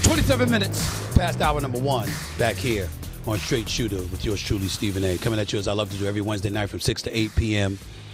27 minutes past hour number one, back here on Straight Shooter with yours truly, Stephen A. Coming at you as I love to do every Wednesday night from 6 to 8 p.m.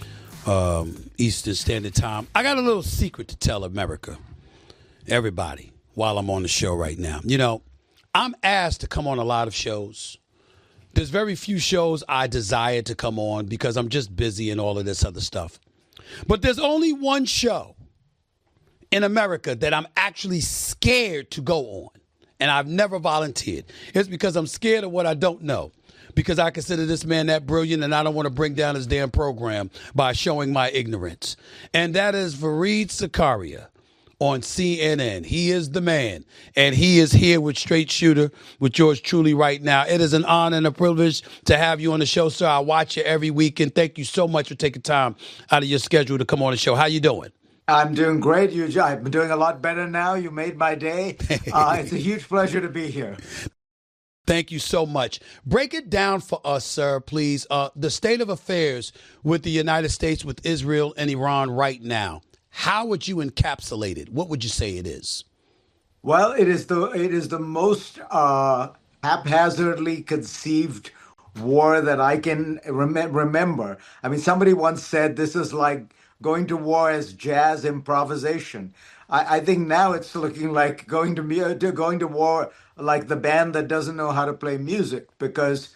Eastern Standard Time. I got a little secret to tell America, everybody, while I'm on the show right now. You know, I'm asked to come on a lot of shows. There's very few shows I desire to come on because I'm just busy and all of this other stuff. But there's only one show in America that I'm actually scared to go on, and I've never volunteered. It's because I'm scared of what I don't know, because I consider this man that brilliant, and I don't want to bring down his damn program by showing my ignorance. And that is Fareed Zakaria on CNN. He is the man, and he is here with Straight Shooter with yours truly right now. It is an honor and a privilege to have you on the show, sir. I watch you every week, and thank you so much for taking time out of your schedule to come on the show. How you doing? I'm doing great. I've been doing a lot better now. You made my day. It's a huge pleasure to be here. Thank you so much. Break it down for us, sir, please. The state of affairs with the United States, with Israel and Iran right now. How would you encapsulate it? What would you say it is? Well, it is the most haphazardly conceived war that I can remember. I mean, somebody once said this is like going to war as jazz improvisation. I think now it's looking like going to war like the band that doesn't know how to play music, because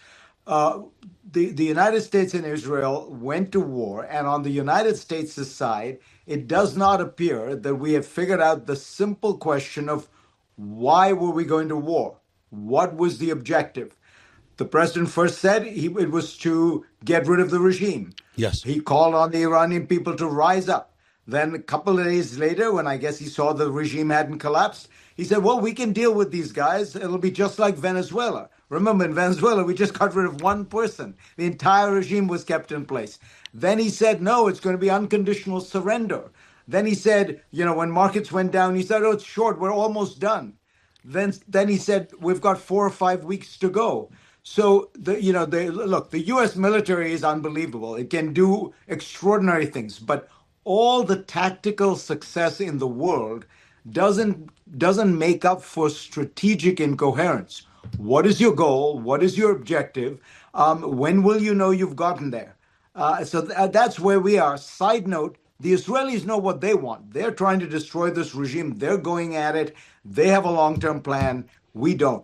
the United States and Israel went to war, and on the United States' side, it does not appear that we have figured out the simple question of why were we going to war? What was the objective? The president first said it was to get rid of the regime. Yes. He called on the Iranian people to rise up. Then a couple of days later, when I guess he saw the regime hadn't collapsed, he said, well, we can deal with these guys. It'll be just like Venezuela. Remember, in Venezuela, we just got rid of one person. The entire regime was kept in place. Then he said, no, it's going to be unconditional surrender. Then he said, when markets went down, he said, oh, it's short. We're almost done. Then he said, we've got 4 or 5 weeks to go. So the U.S. military is unbelievable. It can do extraordinary things, but all the tactical success in the world doesn't make up for strategic incoherence. What is your goal? What is your objective? When will you know you've gotten there? That's where we are. Side note, the Israelis know what they want. They're trying to destroy this regime. They're going at it. They have a long-term plan. We don't.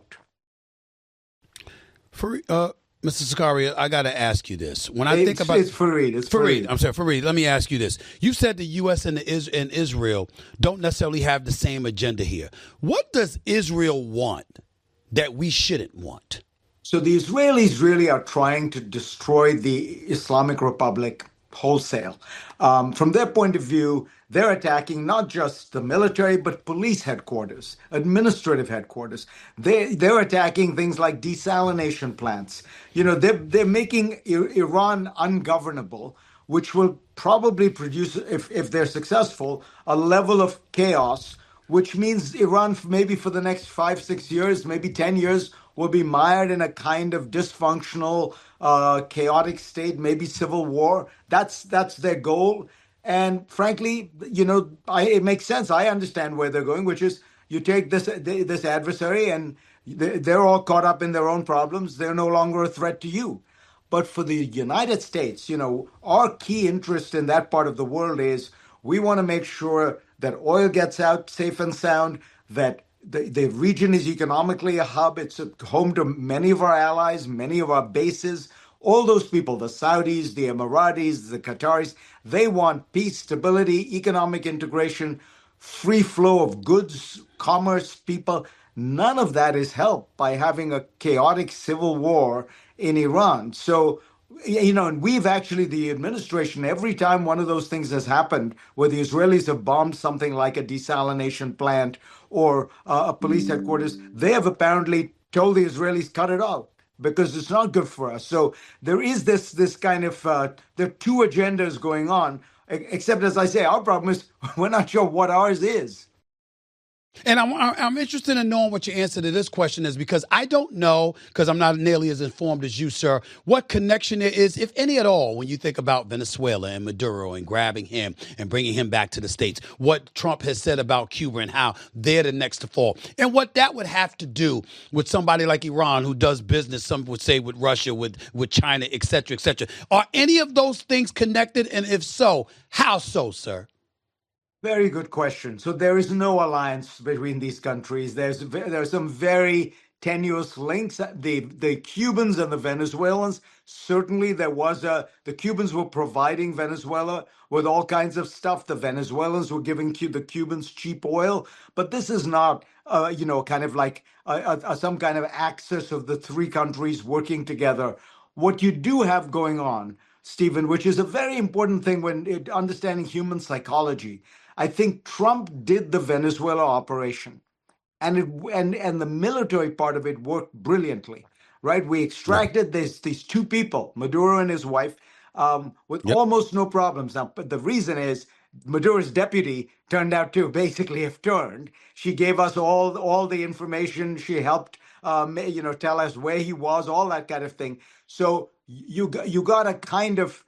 Mr. Zakaria, I got to ask you this. When I think about it's Fareed. It's Fareed. I'm sorry, Fareed. Let me ask you this. You said the U.S. and Israel don't necessarily have the same agenda here. What does Israel want that we shouldn't want? So the Israelis really are trying to destroy the Islamic Republic wholesale. From their point of view, they're attacking not just the military, but police headquarters, administrative headquarters. They're attacking things like desalination plants. They're making Iran ungovernable, which will probably produce, if they're successful, a level of chaos, which means Iran, maybe for the next 5, 6 years, maybe 10 years, will be mired in a kind of dysfunctional, chaotic state, maybe civil war. That's their goal. And frankly, it makes sense. I understand where they're going, which is you take this adversary and they're all caught up in their own problems. They're no longer a threat to you. But for the United States, our key interest in that part of the world is we want to make sure that oil gets out safe and sound, that the region is economically a hub. It's home to many of our allies, many of our bases. All those people, the Saudis, the Emiratis, the Qataris, they want peace, stability, economic integration, free flow of goods, commerce, people. None of that is helped by having a chaotic civil war in Iran. So, and we've actually, the administration, every time one of those things has happened, where the Israelis have bombed something like a desalination plant or a police headquarters, they have apparently told the Israelis, cut it out, because it's not good for us. So there is this kind of, there are two agendas going on, except, as I say, our problem is we're not sure what ours is. And I'm interested in knowing what your answer to this question is, because I don't know, because I'm not nearly as informed as you, sir, what connection there is, if any at all, when you think about Venezuela and Maduro and grabbing him and bringing him back to the States, what Trump has said about Cuba and how they're the next to fall, and what that would have to do with somebody like Iran who does business, some would say, with Russia, with China, et cetera, et cetera. Are any of those things connected? And if so, how so, sir? Very good question. So there is no alliance between these countries. There are some very tenuous links. The Cubans and the Venezuelans, certainly the Cubans were providing Venezuela with all kinds of stuff. The Venezuelans were giving the Cubans cheap oil, but this is not kind of like some kind of axis of the three countries working together. What you do have going on, Stephen, which is a very important thing when understanding human psychology. I think Trump did the Venezuela operation, and the military part of it worked brilliantly, right? We Right. extracted these two people, Maduro and his wife, with Yep. almost no problems. Now, but the reason is Maduro's deputy turned out to basically have turned. She gave us all the information. She helped, tell us where he was, all that kind of thing. So you got a kind of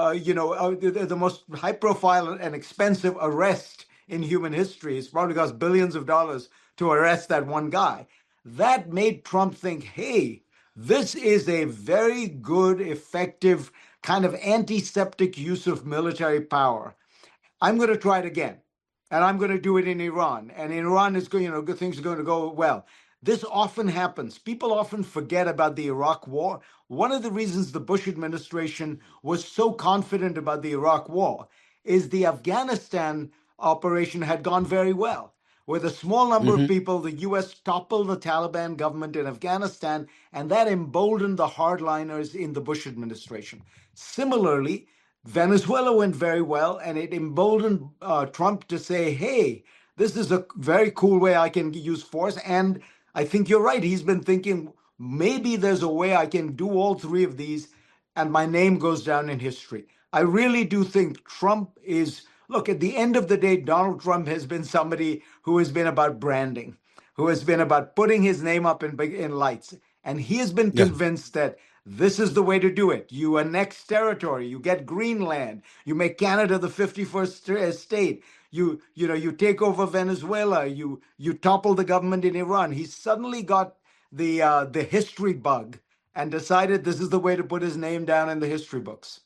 the most high profile and expensive arrest in human history. It's probably cost billions of dollars to arrest that one guy. That made Trump think, hey, this is a very good, effective kind of antiseptic use of military power. I'm going to try it again, and I'm going to do it in Iran. And in Iran, is going, good things are going to go well. This often happens. People often forget about the Iraq War. One of the reasons the Bush administration was so confident about the Iraq War is the Afghanistan operation had gone very well. With a small number of Mm-hmm. people, the US toppled the Taliban government in Afghanistan, and that emboldened the hardliners in the Bush administration. Similarly, Venezuela went very well, and it emboldened Trump to say, hey, this is a very cool way I can use force. And I think you're right. He's been thinking maybe there's a way I can do all three of these, and my name goes down in history. I really do think Trump is, look, at the end of the day, Donald Trump has been somebody who has been about branding, who has been about putting his name up in lights. And he has been Yeah. convinced that this is the way to do it. You annex territory, you get Greenland, you make Canada the 51st state. You take over Venezuela, you topple the government in Iran. He suddenly got the history bug and decided this is the way to put his name down in the history books.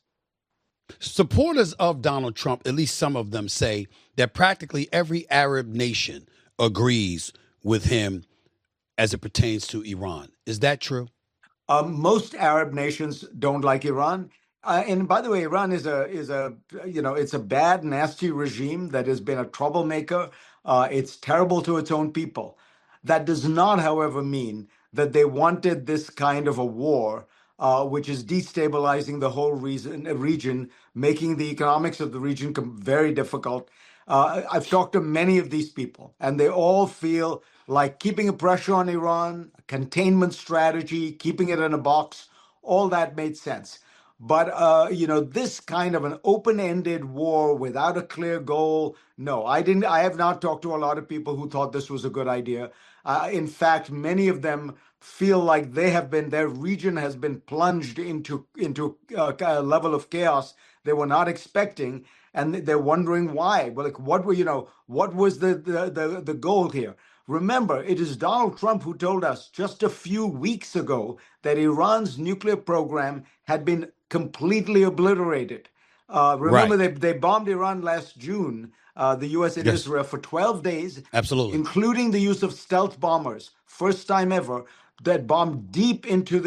Supporters of Donald Trump, at least some of them, say that practically every Arab nation agrees with him as it pertains to Iran. Is that true? Most Arab nations don't like Iran. And by the way, Iran is a it's a bad, nasty regime that has been a troublemaker. It's terrible to its own people. That does not, however, mean that they wanted this kind of a war, which is destabilizing the whole region, making the economics of the region very difficult. I've talked to many of these people, and they all feel like keeping a pressure on Iran, a containment strategy, keeping it in a box, all that made sense. But this kind of an open-ended war without a clear goal, no, I didn't. I have not talked to a lot of people who thought this was a good idea. In fact, many of them feel like their region has been plunged into a level of chaos they were not expecting, and they're wondering why. Well, like, what was the goal here? Remember, it is Donald Trump who told us just a few weeks ago that Iran's nuclear program had been completely obliterated. Remember, Right. they bombed Iran last June, the U.S. and Yes. Israel, for 12 days, Absolutely. including the use of stealth bombers, first time ever, that bombed deep into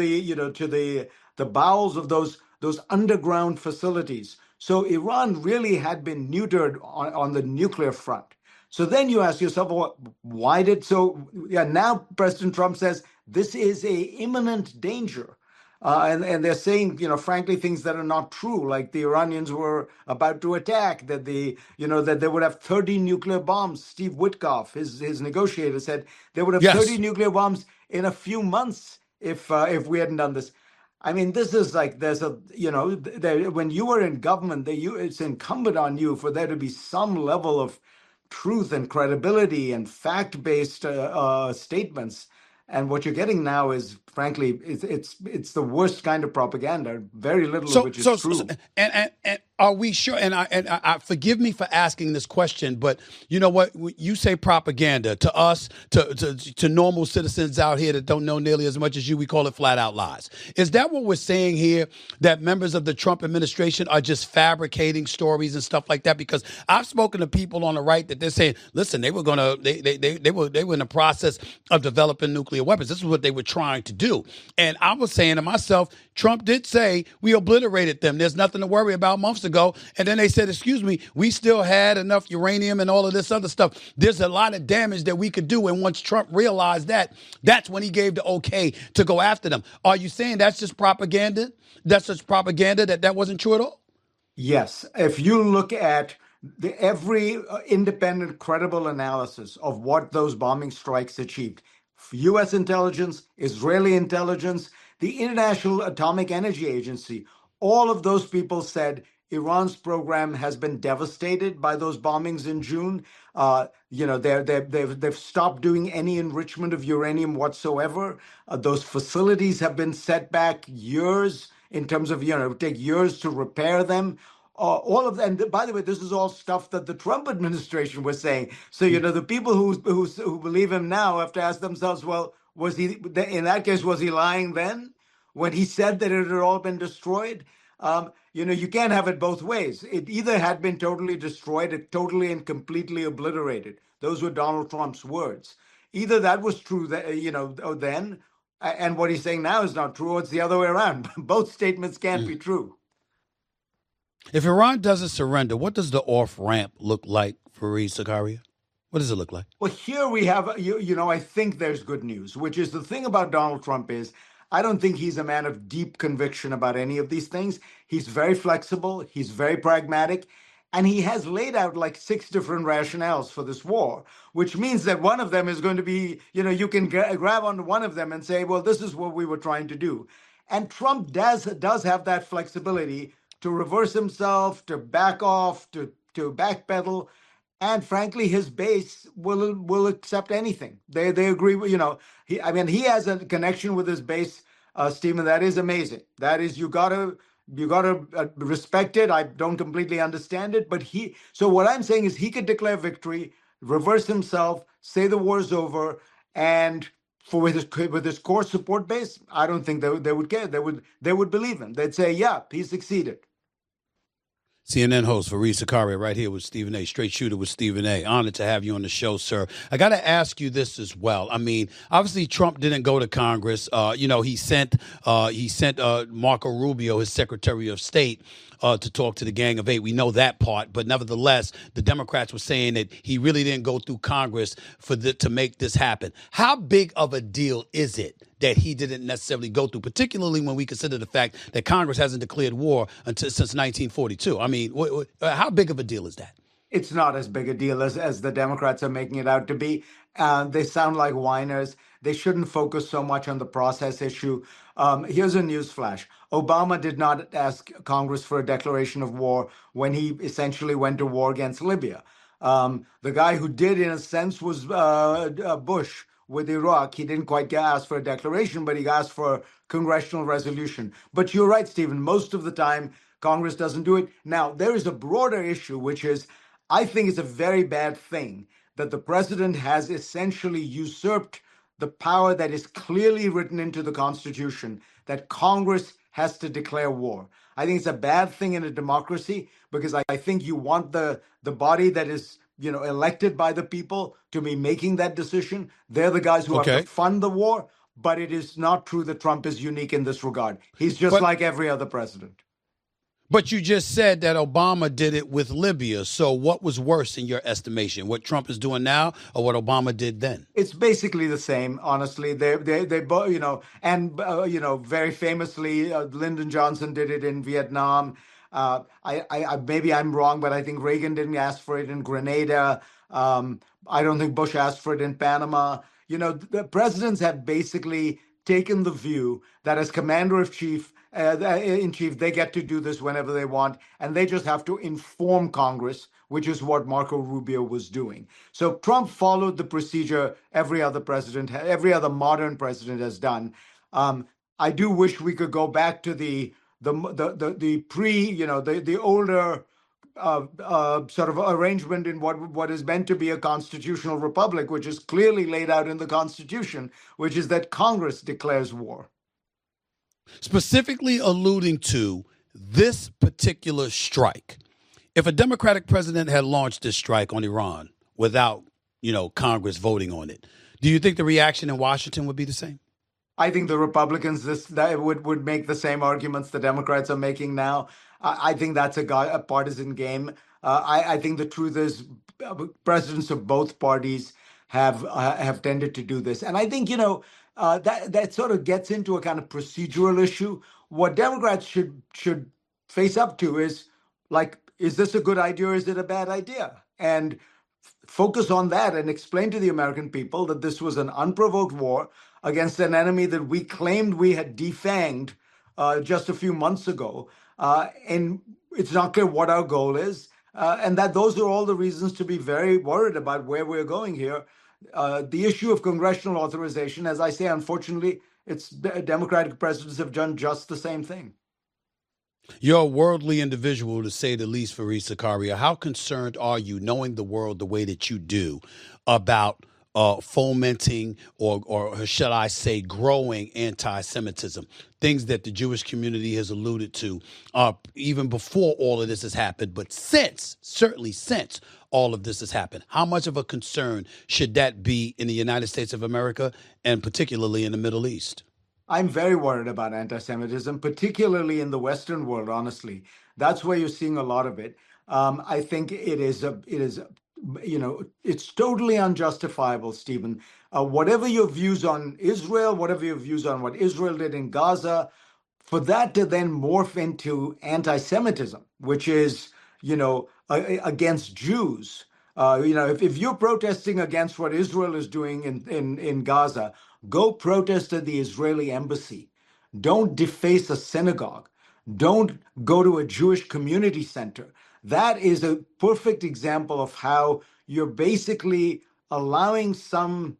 the bowels of those underground facilities. So Iran really had been neutered on the nuclear front. So then you ask yourself, well, why did so? Yeah, now President Trump says this is a imminent danger. And they're saying, frankly, things that are not true, like the Iranians were about to attack, that that they would have 30 nuclear bombs. Steve Witkoff, his negotiator, said they would have 30 Yes. nuclear bombs in a few months if we hadn't done this. I mean, this is like when you are in government, it's incumbent on you for there to be some level of truth and credibility and fact-based statements. And what you're getting now is, frankly, it's the worst kind of propaganda. Very little of which is true. And are we sure? And I forgive me for asking this question, but you know what? You say propaganda to us, to normal citizens out here that don't know nearly as much as you. We call it flat out lies. Is that what we're saying here? That members of the Trump administration are just fabricating stories and stuff like that? Because I've spoken to people on the right that they're saying, listen, they were in the process of developing nuclear weapons. This is what they were trying to do. And I was saying to myself, Trump did say we obliterated them. There's nothing to worry about months ago. And then they said, excuse me, we still had enough uranium and all of this other stuff. There's a lot of damage that we could do. And once Trump realized that, that's when he gave the okay to go after them. Are you saying that's just propaganda? That's just propaganda that wasn't true at all? Yes. If you look at every independent, credible analysis of what those bombing strikes achieved, U.S. intelligence, Israeli intelligence, the International Atomic Energy Agency, all of those people said Iran's program has been devastated by those bombings in June. They've stopped doing any enrichment of uranium whatsoever. Those facilities have been set back years in terms of, it would take years to repair them. All of that, and by the way, this is all stuff that the Trump administration was saying. So, the people who believe him now have to ask themselves, well, was he, in that case, was he lying then when he said that it had all been destroyed? You can't have it both ways. It either had been totally destroyed, it totally and completely obliterated. Those were Donald Trump's words. Either that was true, then, and what he's saying now is not true, or it's the other way around. Both statements can't be true. If Iran doesn't surrender, what does the off-ramp look like for Fareed Zakaria? What does it look like? Well, here we have, I think there's good news, which is the thing about Donald Trump is I don't think he's a man of deep conviction about any of these things. He's very flexible. He's very pragmatic. And he has laid out like 6 different rationales for this war, which means that one of them is going to be, you can grab onto one of them and say, well, this is what we were trying to do. And Trump does have that flexibility to reverse himself, to back off, to backpedal. And frankly, his base will accept anything. They agree with, he has a connection with his base, Stephen, that is amazing. That is, you gotta respect it. I don't completely understand it, but so what I'm saying is he could declare victory, reverse himself, say the war's over, and with his core support base, I don't think they would care. They would believe him. They'd say, yeah, he succeeded. CNN host Fareed Zakaria right here with Stephen A. Straight Shooter with Stephen A. Honored to have you on the show, sir. I got to ask you this as well. I mean, obviously Trump didn't go to Congress. He sent Marco Rubio, his Secretary of State, to talk to the Gang of Eight. We know that part, but nevertheless, the Democrats were saying that he really didn't go through Congress to make this happen. How big of a deal is it that he didn't necessarily go through, particularly when we consider the fact that Congress hasn't declared war since 1942? I mean, how big of a deal is that? It's not as big a deal as the Democrats are making it out to be. They sound like whiners. They shouldn't focus so much on the process issue. Here's a news flash. Obama did not ask Congress for a declaration of war when he essentially went to war against Libya. The guy who did, in a sense, was Bush with Iraq. He didn't quite ask for a declaration, but he asked for a congressional resolution. But you're right, Stephen. Most of the time, Congress doesn't do it. Now, there is a broader issue, which is I think it's a very bad thing that the president has essentially usurped the power that is clearly written into the Constitution, that Congress has to declare war. I think it's a bad thing in a democracy because I think you want the body that is elected by the people to be making that decision. They're the guys who have to fund the war. But it is not true that Trump is unique in this regard. He's just like every other president. But you just said that Obama did it with Libya. So what was worse in your estimation? What Trump is doing now or what Obama did then? It's basically the same, honestly. They both, very famously, Lyndon Johnson did it in Vietnam. Maybe I'm wrong, but I think Reagan didn't ask for it in Grenada. I don't think Bush asked for it in Panama. The presidents have basically taken the view that as commander in chief in chief. They get to do this whenever they want, and they just have to inform Congress, which is what Marco Rubio was doing. So Trump followed the procedure every other president, every other modern president has done. I do wish we could go back to the pre, the older sort of arrangement in what is meant to be a constitutional republic, which is clearly laid out in the Constitution, which is that Congress declares war. Specifically alluding to this particular strike, if a Democratic president had launched this strike on Iran without, Congress voting on it, do you think the reaction in Washington would be the same? I think the Republicans that would make the same arguments the Democrats are making now. I think that's a partisan game. I think the truth is presidents of both parties have tended to do this, and I think that sort of gets into a kind of procedural issue. What Democrats should face up to is like, is this a good idea or is it a bad idea? And focus on that and explain to the American people that this was an unprovoked war against an enemy that we claimed we had defanged just a few months ago. And it's not clear what our goal is. And that those are all the reasons to be very worried about where we're going here. The issue of congressional authorization, as I say, unfortunately, it's Democratic presidents have done just the same thing. You're a worldly individual, to say the least, Fareed Zakaria. How concerned are you, knowing the world the way that you do, about fomenting or shall I say growing anti-Semitism, things that the Jewish community has alluded to even before all of this has happened, but certainly since all of this has happened? How much of a concern should that be in the United States of America and particularly in the Middle East? I'm very worried about anti-Semitism, particularly in the Western world, honestly. That's where you're seeing a lot of it. I think it's totally unjustifiable, Stephen. Whatever your views on Israel, whatever your views on what Israel did in Gaza, for that to then morph into anti-Semitism, which is, against Jews. If you're protesting against what Israel is doing in Gaza, go protest at the Israeli embassy. Don't deface a synagogue. Don't go to a Jewish community center. That is a perfect example of how you're basically allowing some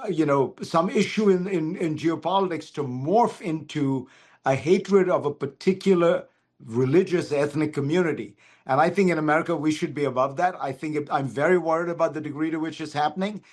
issue in geopolitics to morph into a hatred of a particular religious ethnic community. And I think in America, we should be above that. I'm very worried about the degree to which it's happening.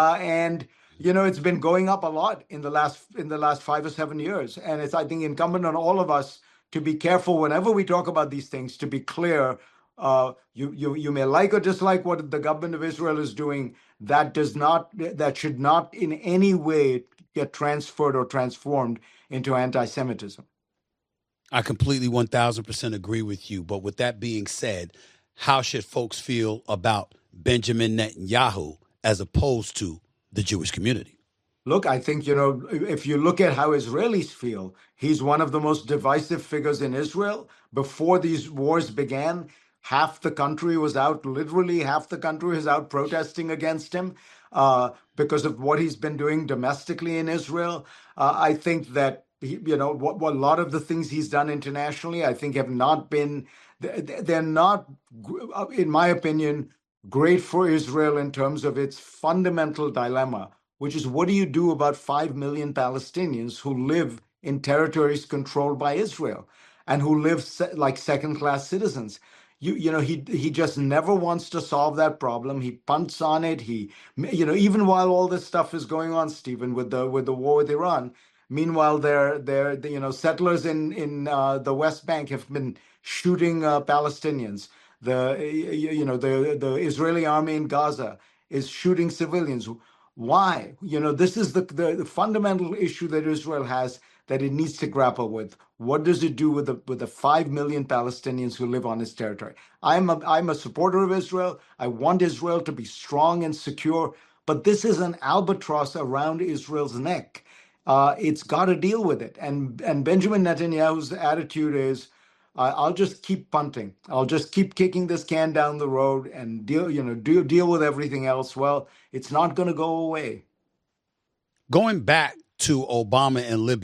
It's been going up a lot in the last 5 or 7 years. And it's, I think, incumbent on all of us to be careful whenever we talk about these things, to be clear. You may like or dislike what the government of Israel is doing. That should not in any way get transferred or transformed into anti-Semitism. I completely 1,000% agree with you. But with that being said, how should folks feel about Benjamin Netanyahu as opposed to the Jewish community? Look, I think, if you look at how Israelis feel, he's one of the most divisive figures in Israel. Before these wars began, half the country was out, literally half the country was out protesting against him because of what he's been doing domestically in Israel. I think that, what a lot of the things he's done internationally, I think have not been, they're not, in my opinion, great for Israel in terms of its fundamental dilemma, which is, what do you do about 5 million Palestinians who live in territories controlled by Israel and who live like second-class citizens? He just never wants to solve that problem. He punts on it. Even while all this stuff is going on, Stephen, with the war with Iran, meanwhile, settlers in the West Bank have been shooting Palestinians. The Israeli army in Gaza is shooting civilians. Why? This is the fundamental issue that Israel has that it needs to grapple with. What does it do with the 5 million Palestinians who live on its territory? I'm a supporter of Israel. I want Israel to be strong and secure, but this is an albatross around Israel's neck. It's got to deal with it. And Benjamin Netanyahu's attitude is, I'll just keep punting. I'll just keep kicking this can down the road and deal with everything else. Well, it's not going to go away. Going back to Obama and Libya,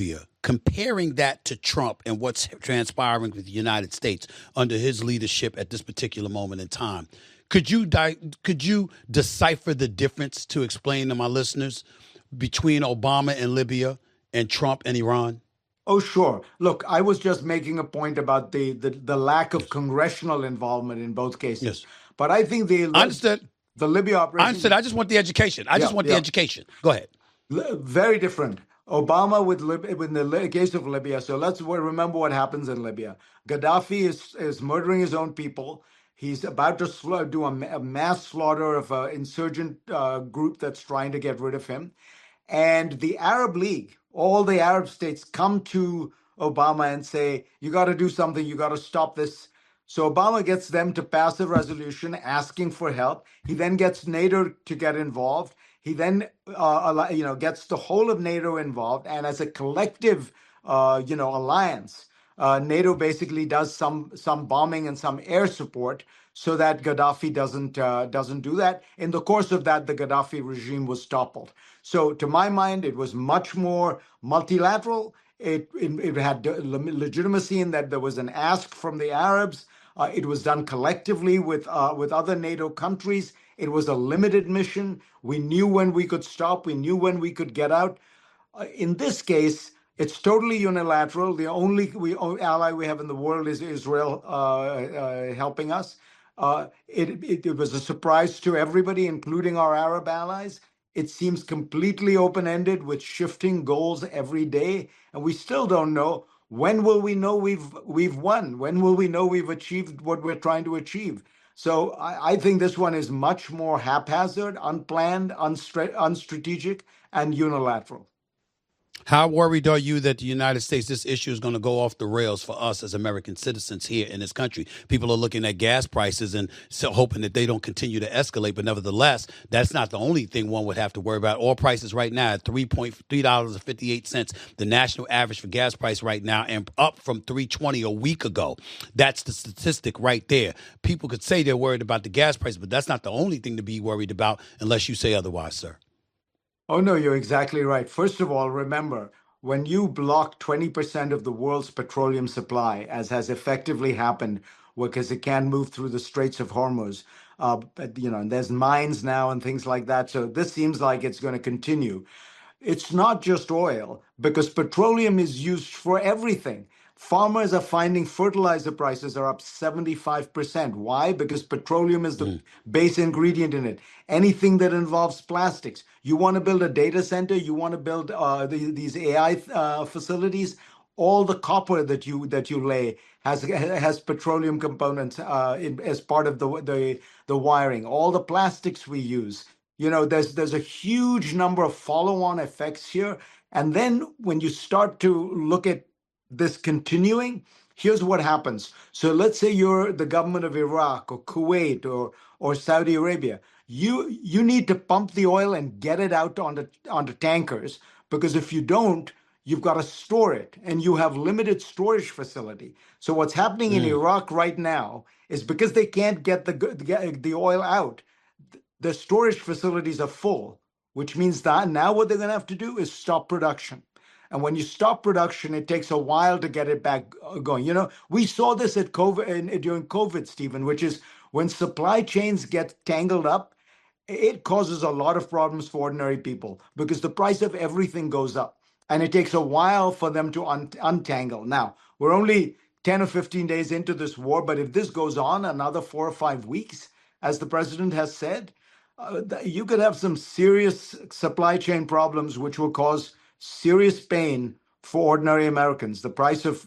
comparing that to Trump and what's transpiring with the United States under his leadership at this particular moment in time. Could you decipher the difference to explain to my listeners between Obama and Libya and Trump and Iran? Oh, sure. Look, I was just making a point about the lack of Yes. congressional involvement in both cases. Yes. But I think I understood. the Libya I operation, understood. I just want the education. I just want the education. Go ahead. very different. Obama in the case of Libya. So let's remember what happens in Libya. Gaddafi is murdering his own people. He's about to do a mass slaughter of an insurgent group that's trying to get rid of him. And the Arab League, all the Arab states come to Obama and say, you got to do something, you got to stop this. So Obama gets them to pass a resolution asking for help. He then gets NATO to get involved. He then, gets the whole of NATO involved. And as a collective, alliance, NATO basically does some bombing and some air support so that Gaddafi doesn't do that. In the course of that, the Gaddafi regime was toppled. So, to my mind, it was much more multilateral. It had legitimacy in that there was an ask from the Arabs. It was done collectively with other NATO countries. It was a limited mission. We knew when we could stop. We knew when we could get out. In this case, it's totally unilateral. The only ally we have in the world is Israel helping us. It was a surprise to everybody, including our Arab allies. It seems completely open-ended with shifting goals every day, and we still don't know when will we know we've won. When will we know we've achieved what we're trying to achieve? So I think this one is much more haphazard, unplanned, unstrategic, and unilateral. How worried are you that the United States, this issue is going to go off the rails for us as American citizens here in this country? People are looking at gas prices and so hoping that they don't continue to escalate. But nevertheless, that's not the only thing one would have to worry about. Oil prices right now at $3.58, the national average for gas price right now, and up from $3.20 a week ago. That's the statistic right there. People could say they're worried about the gas price, but that's not the only thing to be worried about unless you say otherwise, sir. Oh, no, you're exactly right. First of all, remember, when you block 20% of the world's petroleum supply, as has effectively happened, because it can't move through the Straits of Hormuz, and there's mines now and things like that. So this seems like it's going to continue. It's not just oil, because petroleum is used for everything. Farmers are finding fertilizer prices are up 75%. Why? Because petroleum is the base ingredient in it. Anything that involves plastics. You want to build a data center, you want to build these AI facilities, all the copper that you lay has petroleum components as part of the wiring. All the plastics we use. There's a huge number of follow-on effects here. And then when you start to look at this continuing, here's what happens. So let's say you're the government of Iraq or Kuwait or Saudi Arabia. You need to pump the oil and get it out onto tankers, because if you don't, you've got to store it, and you have limited storage facility. So what's happening in Iraq right now is because they can't get the oil out, the storage facilities are full, which means that now what they're going to have to do is stop production. And when you stop production, it takes a while to get it back going. We saw this at COVID during COVID, Stephen, which is when supply chains get tangled up, it causes a lot of problems for ordinary people because the price of everything goes up. And it takes a while for them to untangle. Now, we're only 10 or 15 days into this war, but if this goes on another 4 or 5 weeks, as the president has said, you could have some serious supply chain problems, which will cause serious pain for ordinary Americans. The price of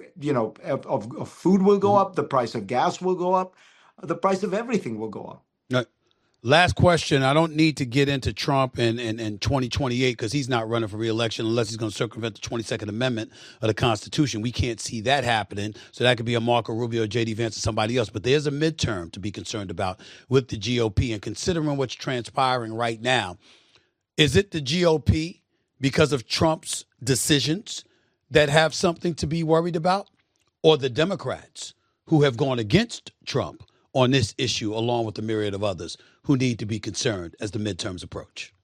food will go up. The price of gas will go up. The price of everything will go up. Last question. I don't need to get into Trump in 2028 because he's not running for re-election unless he's going to circumvent the 22nd Amendment of the Constitution. We can't see that happening. So that could be a Marco Rubio, or J.D. Vance, or somebody else. But there's a midterm to be concerned about with the GOP. And considering what's transpiring right now, is it the GOP because of Trump's decisions that have something to be worried about, or the Democrats who have gone against Trump on this issue, along with a myriad of others who need to be concerned as the midterms approach?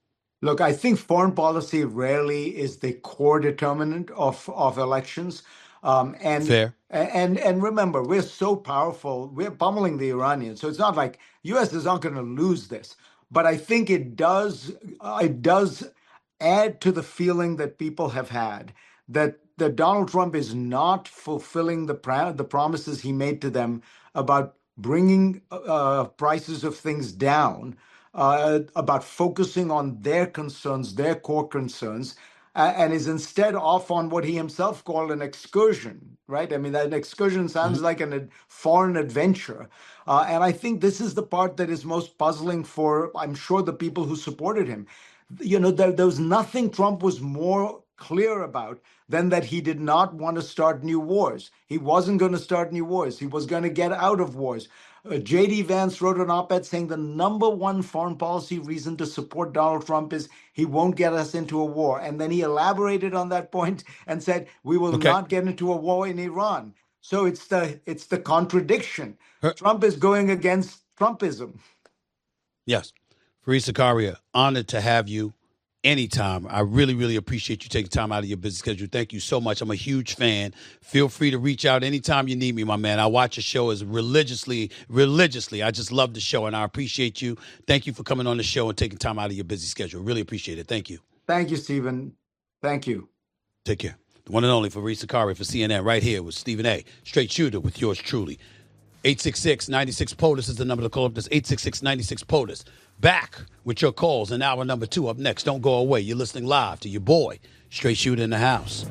Look, I think foreign policy rarely is the core determinant of elections. Um, and Fair. and remember, we're so powerful. We're pummeling the Iranians, so it's not like U.S. is not going to lose this. But I think it does add to the feeling that people have had that Donald Trump is not fulfilling the promises he made to them about bringing prices of things down, about focusing on their concerns, their core concerns, and is instead off on what he himself called an excursion, right? I mean, that excursion sounds like a foreign adventure. And I think this is the part that is most puzzling for, I'm sure, the people who supported him. There was nothing Trump was more clear about than that he did not want to start new wars. He wasn't going to start new wars. He was going to get out of wars. J.D. Vance wrote an op-ed saying the number one foreign policy reason to support Donald Trump is he won't get us into a war. And then he elaborated on that point and said, we will Okay. not get into a war in Iran. So it's the contradiction. Her- Trump is going against Trumpism. Yes. Fareed Zakaria, honored to have you anytime. I really, really appreciate you taking time out of your busy schedule. Thank you so much. I'm a huge fan. Feel free to reach out anytime you need me, my man. I watch your show as religiously. I just love the show, and I appreciate you. Thank you for coming on the show and taking time out of your busy schedule. Really appreciate it. Thank you. Thank you, Stephen. Thank you. Take care. The one and only Fareed Zakaria for CNN right here with Stephen A. Straight Shooter with yours truly. 866-96-POTUS is the number to call up. That's 866-96-POTUS. Back with your calls in hour number 2 up next. Don't go away. You're listening live to your boy, Straight Shooter in the house.